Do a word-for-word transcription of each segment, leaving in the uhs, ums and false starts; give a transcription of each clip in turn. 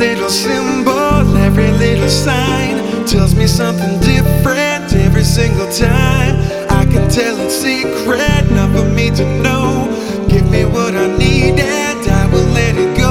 little symbol, every little sign tells me something different every single time. I can tell it's secret, not for me to know. Give me what I need and I will let it go.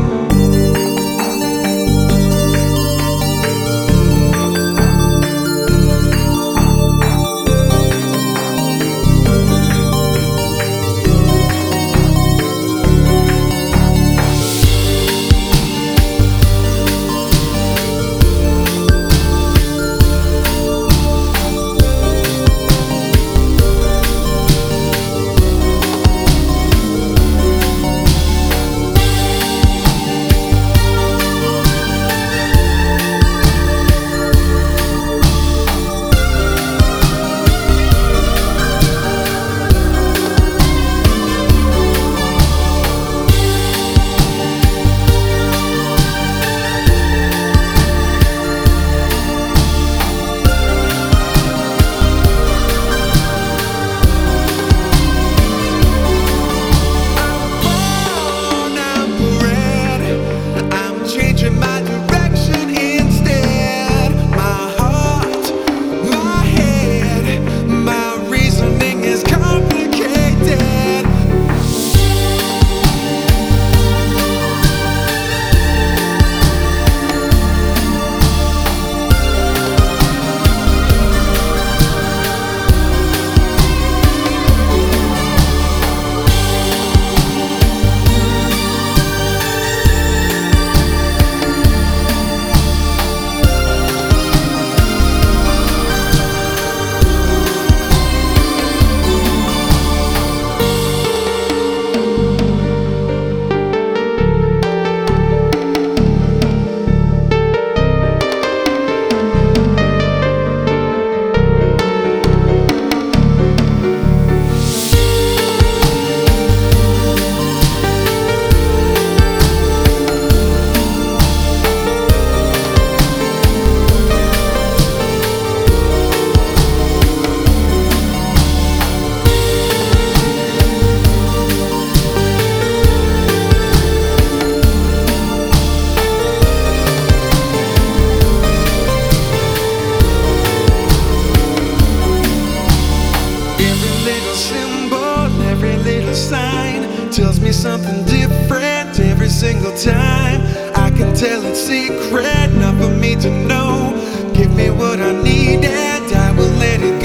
Tells me something different every single time. I can tell it's secret, not for me to know. Give me what I need and I will let it go.